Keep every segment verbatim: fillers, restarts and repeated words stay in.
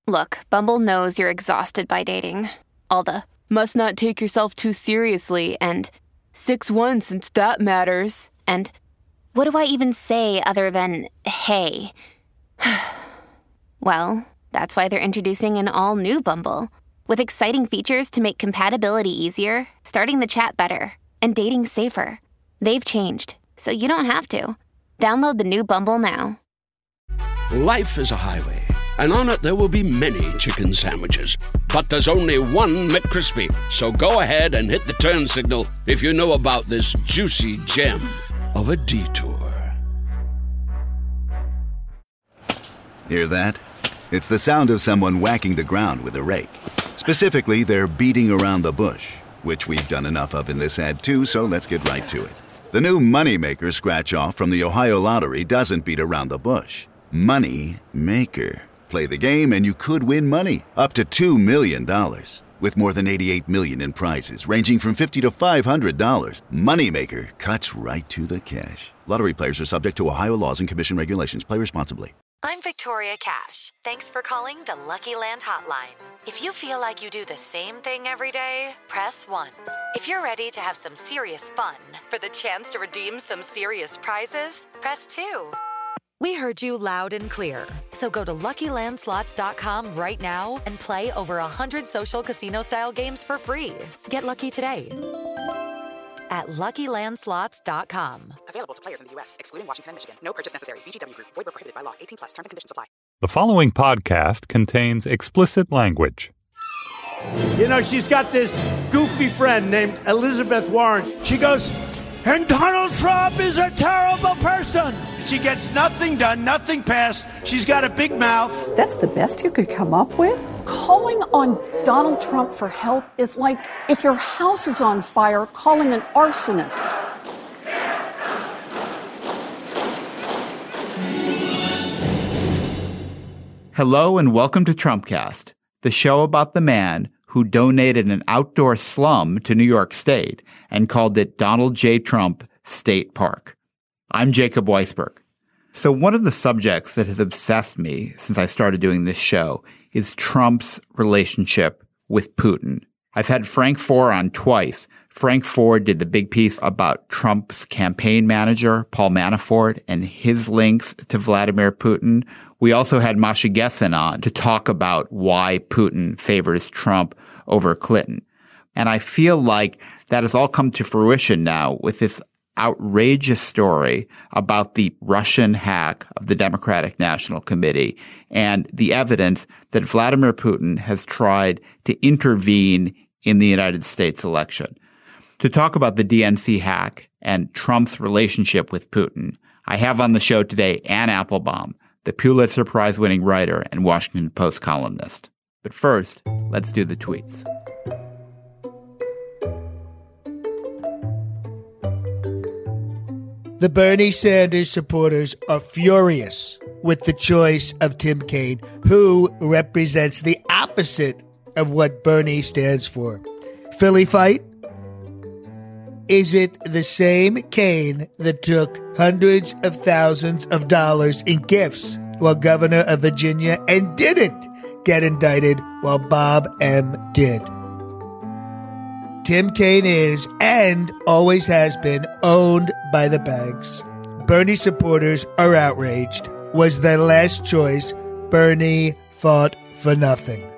Look, Bumble knows you're exhausted by dating. All the, must not take yourself too seriously, and six one since that matters, and what do I even say other than, hey? Well, that's why they're introducing an all-new Bumble, with exciting features to make compatibility easier, starting the chat better, and dating safer. They've changed, so you don't have to. Download the new Bumble now. Life is a highway, and on it there will be many chicken sandwiches. But there's only one McCrispy. So go ahead and hit the turn signal if you know about this juicy gem of a detour. Hear that? It's the sound of someone whacking the ground with a rake. Specifically, they're beating around the bush, which we've done enough of in this ad too, so let's get right to it. The new Moneymaker scratch-off from the Ohio Lottery doesn't beat around the bush. Money Maker. Play the game and you could win money. Up to two million dollars. With more than eighty-eight million dollars in prizes ranging from fifty dollars to five hundred dollars. Moneymaker cuts right to the cash. Lottery players are subject to Ohio laws and commission regulations. Play responsibly. I'm Victoria Cash. Thanks for calling the Lucky Land Hotline. If you feel like you do the same thing every day, press one. If you're ready to have some serious fun for the chance to redeem some serious prizes, press two. We heard you loud and clear. So go to Lucky Land Slots dot com right now and play over one hundred social casino-style games for free. Get lucky today at Lucky Land Slots dot com. Available to players in the U S, excluding Washington and Michigan. No purchase necessary. V G W Group. Void where prohibited by law. eighteen plus. Terms and conditions apply. The following podcast contains explicit language. You know, she's got this goofy friend named Elizabeth Warren. She goes, and Donald Trump is a terrible person. She gets nothing done, nothing passed. She's got a big mouth. That's the best you could come up with? Calling on Donald Trump for help is like if your house is on fire, calling an arsonist. Hello and welcome to Trumpcast, the show about the man who donated an outdoor slum to New York State and called it Donald J. Trump State Park. I'm Jacob Weisberg. So one of the subjects that has obsessed me since I started doing this show is Trump's relationship with Putin. I've had Frank Foer on twice. Frank Foer did the big piece about Trump's campaign manager, Paul Manafort, and his links to Vladimir Putin. We also had Masha Gessen on to talk about why Putin favors Trump over Clinton. And I feel like that has all come to fruition now with this outrageous story about the Russian hack of the Democratic National Committee and the evidence that Vladimir Putin has tried to intervene in the United States election. To talk about the D N C hack and Trump's relationship with Putin, I have on the show today Anne Applebaum, the Pulitzer Prize-winning writer and Washington Post columnist. But first, let's do the tweets. The Bernie Sanders supporters are furious with the choice of Tim Kaine, who represents the opposite of what Bernie stands for. Philly fight? Is it the same Kaine that took hundreds of thousands of dollars in gifts while governor of Virginia and didn't get indicted while Bob M. did? Tim Kaine is, and always has been, owned by the banks. Bernie supporters are outraged. Was their last choice. Bernie fought for nothing.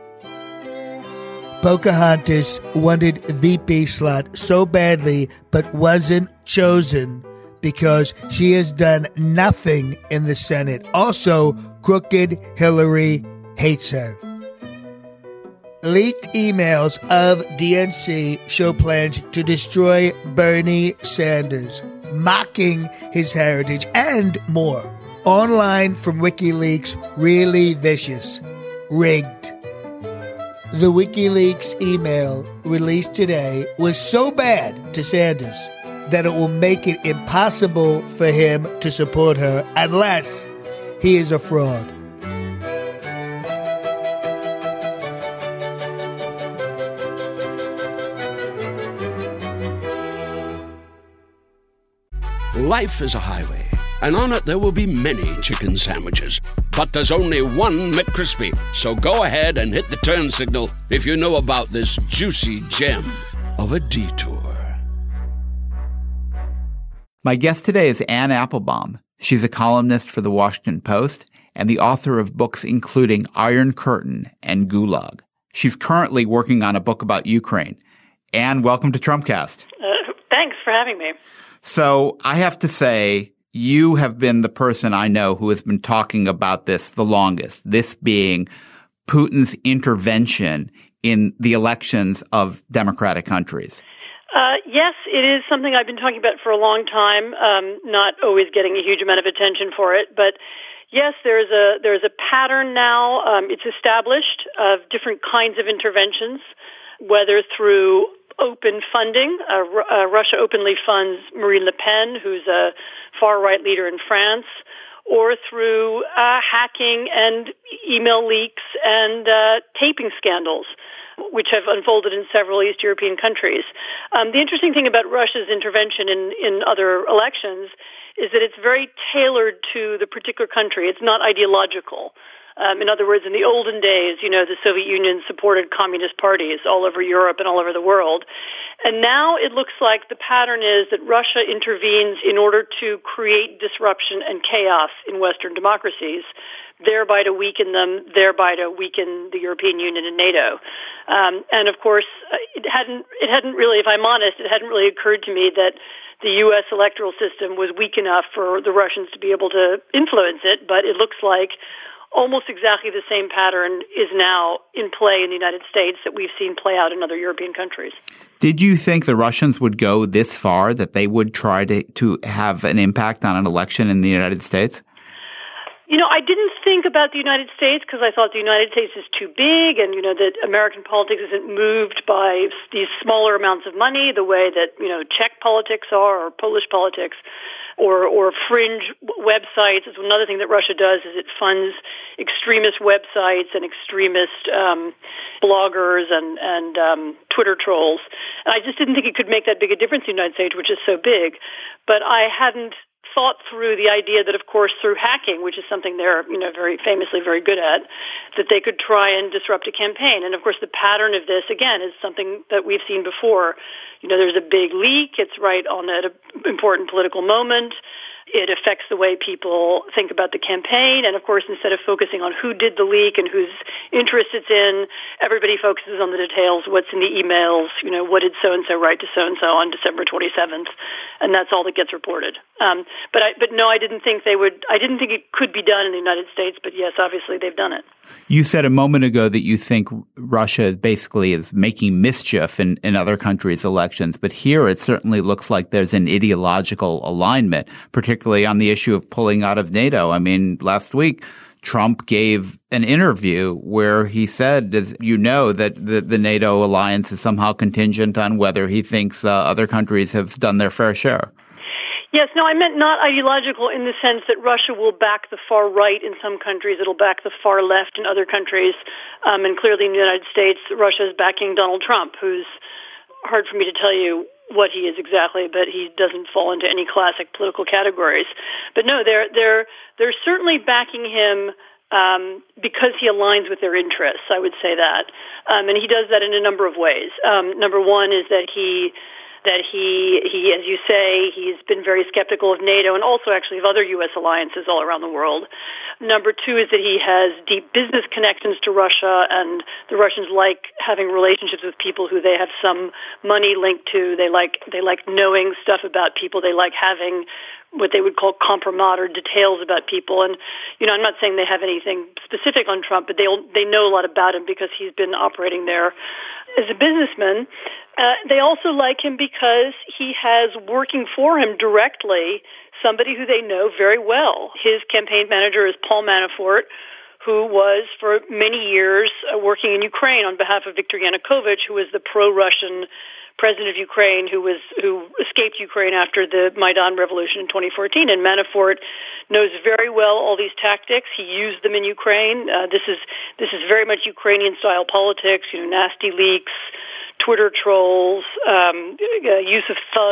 Pocahontas wanted V P slot so badly but wasn't chosen because she has done nothing in the Senate. Also, crooked Hillary hates her. Leaked emails of D N C show plans to destroy Bernie Sanders, mocking his heritage, and more. Online from WikiLeaks, really vicious. Rigged. The WikiLeaks email released today was so bad to Sanders that it will make it impossible for him to support her unless he is a fraud. Life is a highway, and on it there will be many chicken sandwiches. But there's only one McCrispy. So go ahead and hit the turn signal if you know about this juicy gem of a detour. My guest today is Anne Applebaum. She's a columnist for The Washington Post and the author of books including Iron Curtain and Gulag. She's currently working on a book about Ukraine. Anne, welcome to Trumpcast. Uh, thanks for having me. So I have to say, you have been the person I know who has been talking about this the longest, this being Putin's intervention in the elections of democratic countries. Uh, yes, it is something I've been talking about for a long time, um, not always getting a huge amount of attention for it. But yes, there's a there's a pattern now. Um, it's established of different kinds of interventions, whether through open funding. Uh, uh, Russia openly funds Marine Le Pen, who's a far-right leader in France, or through uh, hacking and email leaks and uh, taping scandals, which have unfolded in several East European countries. Um, the interesting thing about Russia's intervention in, in other elections is that it's very tailored to the particular country. It's not ideological. Um, in other words, in the olden days, you know, the Soviet Union supported communist parties all over Europe and all over the world. And now it looks like the pattern is that Russia intervenes in order to create disruption and chaos in Western democracies, thereby to weaken them, thereby to weaken the European Union and NATO. Um, and of course, it hadn't, it hadn't really, if I'm honest, it hadn't really occurred to me that the U S electoral system was weak enough for the Russians to be able to influence it, but it looks like almost exactly the same pattern is now in play in the United States that we've seen play out in other European countries. Did you think the Russians would go this far, that they would try to, to have an impact on an election in the United States? You know, I didn't think about the United States because I thought the United States is too big and, you know, that American politics isn't moved by these smaller amounts of money the way that, you know, Czech politics are or Polish politics or, or fringe websites. It's another thing that Russia does is it funds extremist websites and extremist um, bloggers and, and um, Twitter trolls. And I just didn't think it could make that big a difference in the United States, which is so big. But I hadn't thought through the idea that, of course, through hacking, which is something they're, you know, very famously very good at, that they could try and disrupt a campaign. And, of course, the pattern of this, again, is something that we've seen before. You know, there's a big leak. It's right on an important political moment. It affects the way people think about the campaign. And, of course, instead of focusing on who did the leak and whose interest it's in, everybody focuses on the details, what's in the emails, you know, what did so-and-so write to so-and-so on December twenty-seventh, and that's all that gets reported. Um, but, I, but no, I didn't think they would, I didn't think it could be done in the United States, but yes, obviously they've done it. You said a moment ago that you think Russia basically is making mischief in, in other countries' elections, but here it certainly looks like there's an ideological alignment, particularly on the issue of pulling out of NATO. I mean, last week, Trump gave an interview where he said, as you know, that the, the NATO alliance is somehow contingent on whether he thinks uh, other countries have done their fair share. Yes, no, I meant not ideological in the sense that Russia will back the far right in some countries, it'll back the far left in other countries, um, and clearly in the United States, Russia is backing Donald Trump, who's hard for me to tell you what he is exactly, but he doesn't fall into any classic political categories. But no, they're they're they're certainly backing him um, because he aligns with their interests. I would say that, um, and he does that in a number of ways. Um, number one is that he. that he, he, as you say, he's been very skeptical of NATO and also actually of other U S alliances all around the world. Number two is that he has deep business connections to Russia, and the Russians like having relationships with people who they have some money linked to. They like, they like knowing stuff about people. They like having what they would call compromat or details about people. And, you know, I'm not saying they have anything specific on Trump, but they they know a lot about him because he's been operating there as a businessman. Uh, they also like him because he has working for him directly somebody who they know very well. His campaign manager is Paul Manafort, who was for many years uh, working in Ukraine on behalf of Viktor Yanukovych, who was the pro-Russian president of Ukraine who was who escaped Ukraine after the Maidan revolution in twenty fourteen. And Manafort knows very well all these tactics. He used them in Ukraine. Uh, this is this is very much Ukrainian-style politics, you know, nasty leaks, Twitter trolls, um, uh, use of thugs,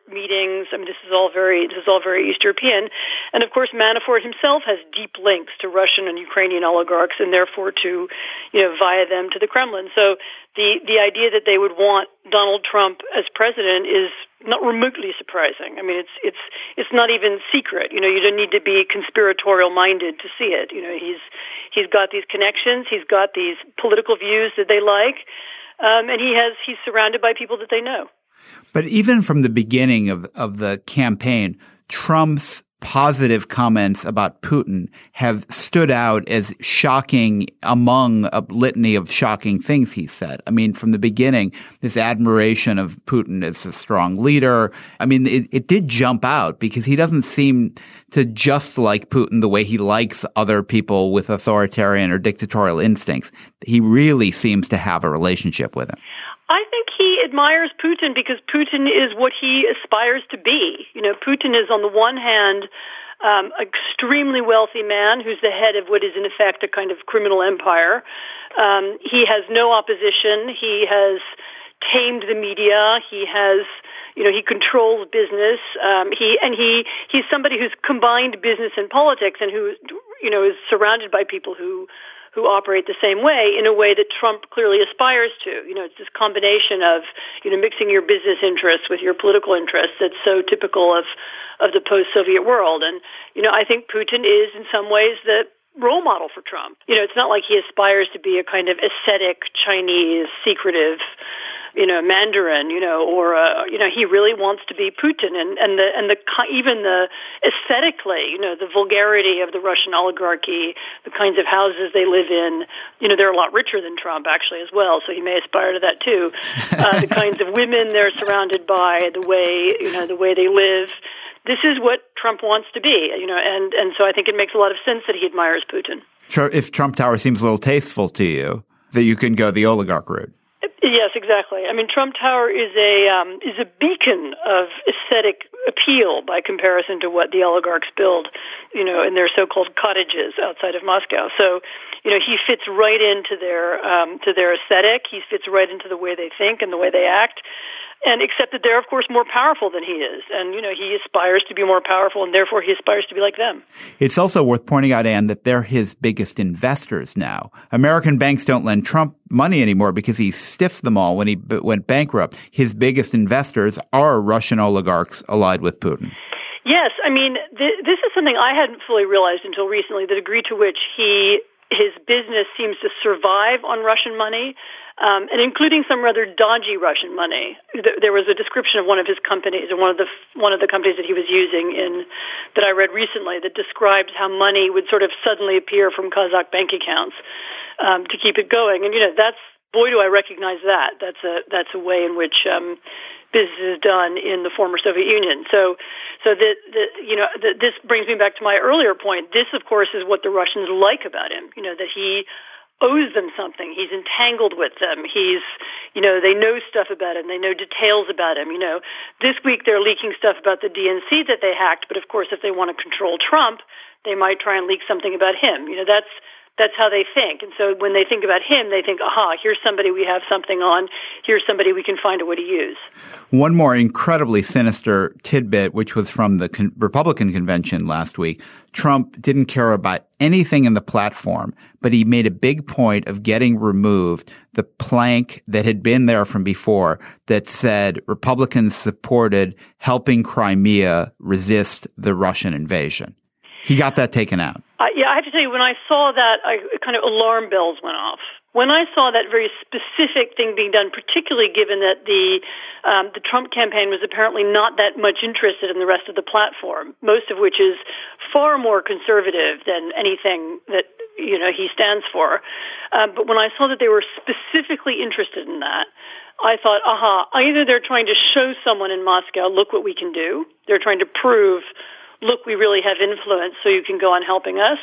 meetings. I mean, this is all very this is all very East European. And of course, Manafort himself has deep links to Russian and Ukrainian oligarchs, and therefore to, you know, via them to the Kremlin. So the the idea that they would want Donald Trump as president is not remotely surprising. I mean, it's it's it's not even secret. You know, you don't need to be conspiratorial minded to see it. You know, he's he's got these connections, he's got these political views that they like, um, and he has he's surrounded by people that they know. But even from the beginning of, of the campaign, Trump's positive comments about Putin have stood out as shocking among a litany of shocking things he said. I mean, from the beginning, this admiration of Putin as a strong leader, I mean, it, it did jump out because he doesn't seem to just like Putin the way he likes other people with authoritarian or dictatorial instincts. He really seems to have a relationship with him. I think he admires Putin because Putin is what he aspires to be. You know, Putin is on the one hand um, an extremely wealthy man who's the head of what is in effect a kind of criminal empire. Um, he has no opposition. He has tamed the media. He has, you know, he controls business. Um, he and he he's somebody who's combined business and politics, and who, you know, is surrounded by people who. who operate the same way in a way that Trump clearly aspires to. You know, it's this combination of, you know, mixing your business interests with your political interests that's so typical of, of the post-Soviet world. And, you know, I think Putin is in some ways the role model for Trump. You know, it's not like he aspires to be a kind of ascetic, Chinese, secretive, you know, Mandarin, you know, or, uh, you know, he really wants to be Putin. And, and the, and the, even the aesthetically, you know, the vulgarity of the Russian oligarchy, the kinds of houses they live in, you know, they're a lot richer than Trump actually as well. So he may aspire to that too. Uh, the kinds of women they're surrounded by, the way, you know, the way they live. This is what Trump wants to be, you know, and, and so I think it makes a lot of sense that he admires Putin. Sure. If Trump Tower seems a little tasteful to you, that you can go the oligarch route. Yes, exactly. I mean, Trump Tower is a um, is a beacon of aesthetic appeal by comparison to what the oligarchs build, you know, in their so-called cottages outside of Moscow. So, you know, he fits right into their um, to their aesthetic. He fits right into the way they think and the way they act. And except that they're, of course, more powerful than he is. And, you know, he aspires to be more powerful, and therefore he aspires to be like them. It's also worth pointing out, Ann, that they're his biggest investors now. American banks don't lend Trump money anymore because he stiffed them all when he b- went bankrupt. His biggest investors are Russian oligarchs allied with Putin. Yes. I mean, th- this is something I hadn't fully realized until recently, the degree to which he his business seems to survive on Russian money. Um, and including some rather dodgy Russian money. There was a description of one of his companies, or one of the one of the companies that he was using in that I read recently, that described how money would sort of suddenly appear from Kazakh bank accounts um, to keep it going. And you know, that's boy, do I recognize that. That's a that's a way in which um, business is done in the former Soviet Union. So, so that the, you know, the, this brings me back to my earlier point. This, of course, is what the Russians like about him. You know, that he owes them something. He's entangled with them. He's, you know, they know stuff about him. They know details about him. You know, this week they're leaking stuff about the D N C that they hacked. But of course, if they want to control Trump, they might try and leak something about him. You know, that's that's how they think. And so when they think about him, they think, aha, here's somebody we have something on. Here's somebody we can find a way to use. One more incredibly sinister tidbit, which was from the con- Republican convention last week. Trump didn't care about anything in the platform, but he made a big point of getting removed the plank that had been there from before that said Republicans supported helping Crimea resist the Russian invasion. He got that taken out. Uh, yeah, I have to tell you, when I saw that, I, kind of alarm bells went off. When I saw that very specific thing being done, particularly given that the um, the Trump campaign was apparently not that much interested in the rest of the platform, most of which is far more conservative than anything that, you know, he stands for. Uh, but when I saw that they were specifically interested in that, I thought, aha, either they're trying to show someone in Moscow, look what we can do. They're trying to prove, look, we really have influence, so you can go on helping us.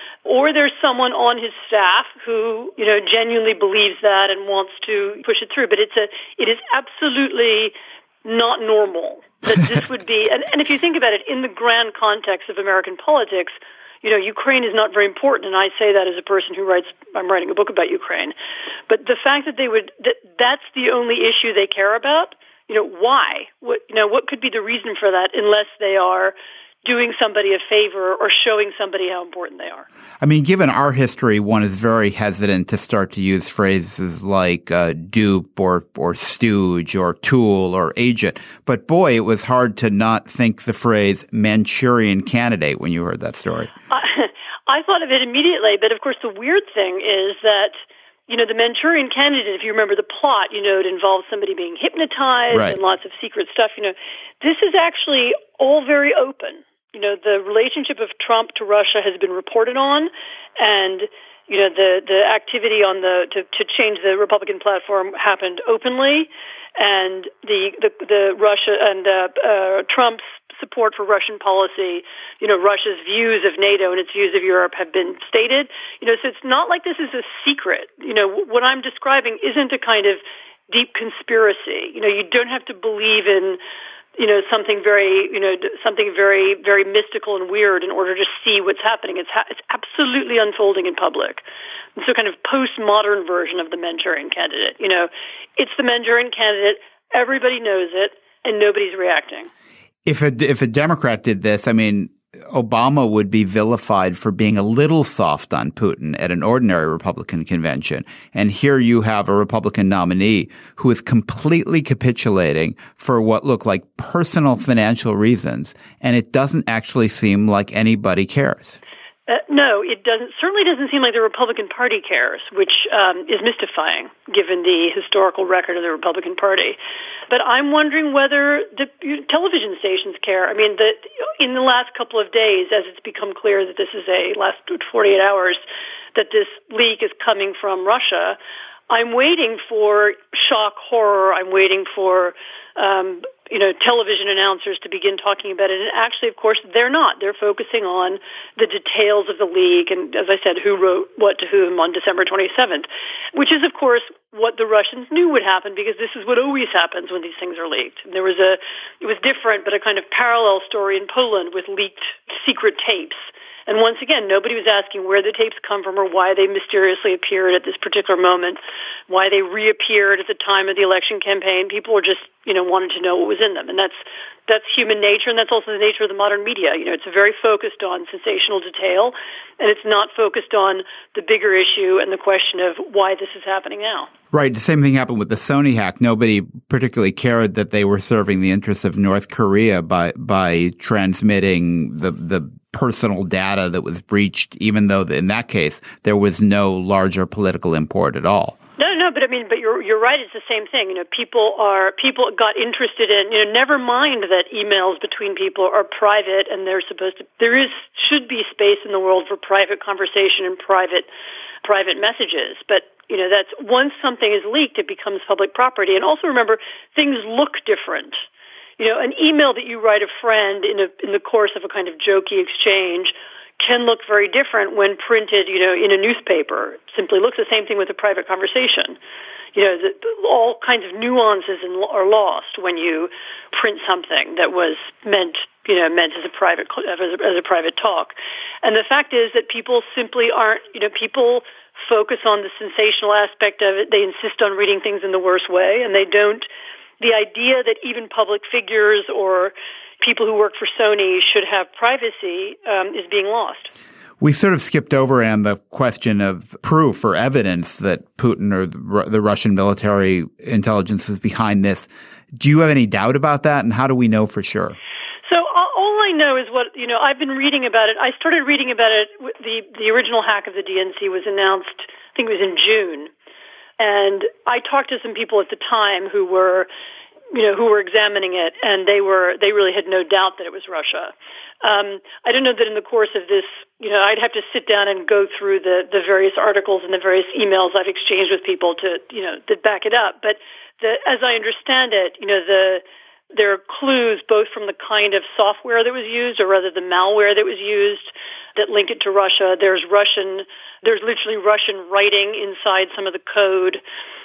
Or there's someone on his staff who, you know, genuinely believes that and wants to push it through. But it's a, it is absolutely not normal that this would be. And, and if you think about it in the grand context of American politics, you know, Ukraine is not very important, and I say that as a person who writes, I'm writing a book about Ukraine. But the fact that they would, that that's the only issue they care about, you know, why? What, you know, what could be the reason for that unless they are doing somebody a favor or showing somebody how important they are? I mean, given our history, one is very hesitant to start to use phrases like uh, dupe or, or stooge or tool or agent. But boy, it was hard to not think the phrase Manchurian candidate when you heard that story. I, I thought of it immediately, but of course the weird thing is that, you know, the Manchurian candidate, if you remember the plot, you know, it involves somebody being hypnotized right. and lots of secret stuff. You know, this is actually all very open. You know, the relationship of Trump to Russia has been reported on, and, you know, the, the activity on the to, to change the Republican platform happened openly, and the the, the Russia and uh, uh, Trump's support for Russian policy, you know, Russia's views of NATO and its views of Europe have been stated. You know, so it's not like this is a secret. You know, what I'm describing isn't a kind of deep conspiracy. You know, you don't have to believe in, you know, something very, you know, something very, very mystical and weird in order to see what's happening. It's ha- it's absolutely unfolding in public. And so kind of postmodern version of the Manchurian candidate. You know, it's the Manchurian candidate. Everybody knows it, and nobody's reacting. If a, if a Democrat did this, I mean, Obama would be vilified for being a little soft on Putin at an ordinary Republican convention. And here you have a Republican nominee who is completely capitulating for what look like personal financial reasons. And it doesn't actually seem like anybody cares. Uh, no, it doesn't. Certainly doesn't seem like the Republican Party cares, which um, is mystifying given the historical record of the Republican Party. But I'm wondering whether the television stations care. I mean, the, in the last couple of days, as it's become clear that this is a last forty-eight hours, that this leak is coming from Russia, I'm waiting for shock horror. I'm waiting for um, you know, television announcers to begin talking about it. And actually, of course, they're not. They're focusing on the details of the leak and, as I said, who wrote what to whom on December twenty-seventh, which is, of course, what the Russians knew would happen because this is what always happens when these things are leaked. And there was a, it was different, but a kind of parallel story in Poland with leaked secret tapes. And once again, nobody was asking where the tapes come from or why they mysteriously appeared at this particular moment, why they reappeared at the time of the election campaign. People were just, you know, wanted to know what was in them. And that's that's human nature, and that's also the nature of the modern media. You know, it's very focused on sensational detail, and it's not focused on the bigger issue and the question of why this is happening now. Right. The same thing happened with the Sony hack. Nobody particularly cared that they were serving the interests of North Korea by by transmitting the the personal data that was breached, even though in that case there was no larger political import at all. No, no, but I mean, but you're you're right. It's the same thing. You know, people are people got interested in. You know, never mind that emails between people are private, and they're supposed to. There is should be space in the world for private conversation and private private messages. But you know, that's once something is leaked, it becomes public property. And also remember, things look different. You know, an email that you write a friend in a in the course of a kind of jokey exchange can look very different when printed, you know, in a newspaper. It simply looks the same thing with a private conversation. You know, the, all kinds of nuances in, are lost when you print something that was meant, you know, meant as a private as a, as a private talk. And the fact is that people simply aren't, you know, people focus on the sensational aspect of it. They insist on reading things in the worst way, and they don't. The idea that even public figures or people who work for Sony should have privacy um, is being lost. We sort of skipped over, Anne, the question of proof or evidence that Putin or the, the Russian military intelligence is behind this. Do you have any doubt about that, and how do we know for sure? So all I know is what, you know, I've been reading about it. I started reading about it. The, the original hack of the D N C was announced, I think it was in June. And I talked to some people at the time who were, you know, who were examining it, and they were they really had no doubt that it was Russia. Um, I don't know that in the course of this, you know, I'd have to sit down and go through the, the various articles and the various emails I've exchanged with people to, you know, to back it up. But the, as I understand it, you know, the there are clues both from the kind of software that was used, or rather the malware that was used, that link it to Russia. There's Russian, there's literally Russian writing inside some of the code.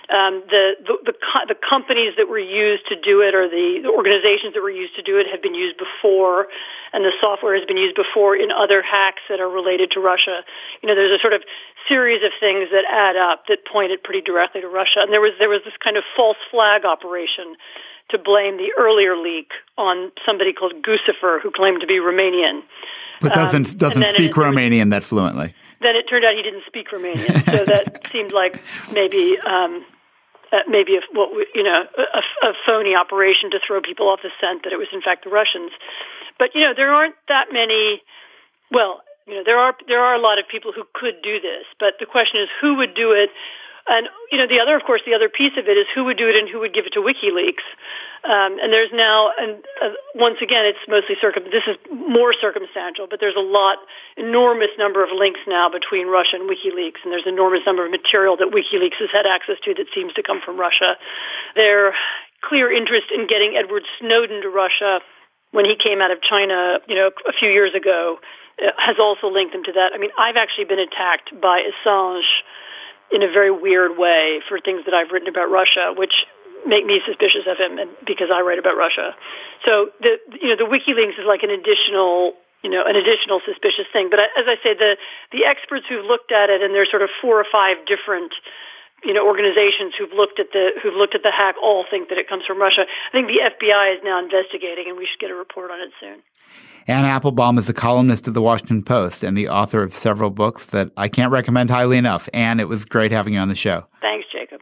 Um, the, the, the, co- the companies that were used to do it or the, the organizations that were used to do it have been used before, and the software has been used before in other hacks that are related to Russia. You know, there's a sort of series of things that add up that pointed pretty directly to Russia. And there was there was this kind of false flag operation to blame the earlier leak on somebody called Guccifer, who claimed to be Romanian. But doesn't um, doesn't speak it, Romanian that fluently. Then it turned out he didn't speak Romanian, so that seemed like maybe um, uh, maybe a, what we, you know a, a phony operation to throw people off the scent that it was in fact the Russians. But you know there aren't that many. Well, you know there are there are a lot of people who could do this, but the question is who would do it. And, you know, the other, of course, the other piece of it is who would do it and who would give it to WikiLeaks. Um, and there's now, and uh, once again, it's mostly circum. This is more circumstantial, but there's a lot, enormous number of links now between Russia and WikiLeaks, and there's an enormous number of material that WikiLeaks has had access to that seems to come from Russia. Their clear interest in getting Edward Snowden to Russia when he came out of China, you know, a few years ago, uh, has also linked them to that. I mean, I've actually been attacked by Assange in a very weird way for things that I've written about Russia, which make me suspicious of him, and because I write about Russia. So the you know the WikiLeaks is like an additional you know an additional suspicious thing. But as I say, the the experts who've looked at it, and there's sort of four or five different you know organizations who've looked at the who've looked at the hack, all think that it comes from Russia. I think the F B I is now investigating, and we should get a report on it soon. Anne Applebaum is a columnist of The Washington Post and the author of several books that I can't recommend highly enough. Anne, it was great having you on the show. Thanks, Jacob.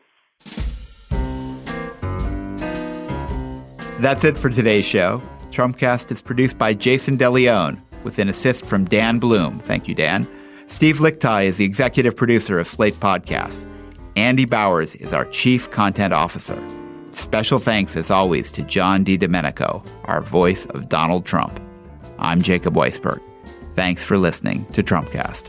That's it for today's show. Trumpcast is produced by Jason DeLeon with an assist from Dan Bloom. Thank you, Dan. Steve Lichtai is the executive producer of Slate Podcasts. Andy Bowers is our chief content officer. Special thanks, as always, to John DiDomenico, our voice of Donald Trump. I'm Jacob Weisberg. Thanks for listening to Trumpcast.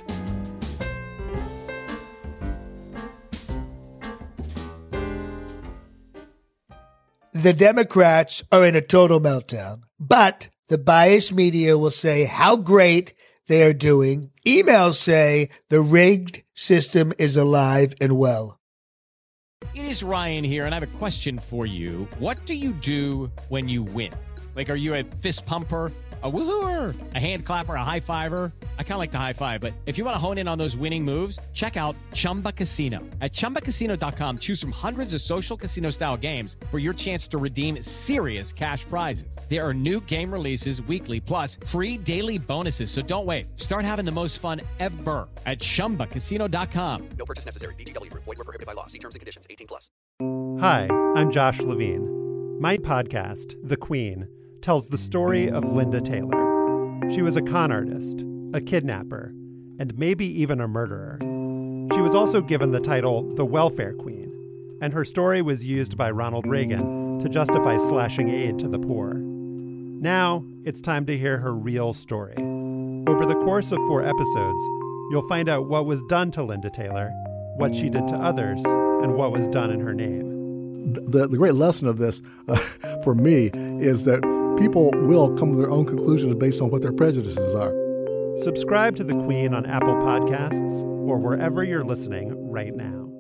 The Democrats are in a total meltdown, but the biased media will say how great they are doing. Emails say the rigged system is alive and well. It is Ryan here, and I have a question for you. What do you do when you win? Like, are you a fist pumper? A woohooer, a hand clapper, a high fiver. I kind of like the high five, but if you want to hone in on those winning moves, check out Chumba Casino. At chumba casino dot com, choose from hundreds of social casino style games for your chance to redeem serious cash prizes. There are new game releases weekly, plus free daily bonuses. So don't wait. Start having the most fun ever at chumba casino dot com. No purchase necessary. V G W Group. Void where prohibited by law. See terms and conditions. eighteen plus. Hi, I'm Josh Levine. My podcast, The Queen, tells the story of Linda Taylor. She was a con artist, a kidnapper, and maybe even a murderer. She was also given the title the Welfare Queen, and her story was used by Ronald Reagan to justify slashing aid to the poor. Now, it's time to hear her real story. Over the course of four episodes, you'll find out what was done to Linda Taylor, what she did to others, and what was done in her name. The, the great lesson of this, uh, for me, is that people will come to their own conclusions based on what their prejudices are. Subscribe to The Queen on Apple Podcasts or wherever you're listening right now.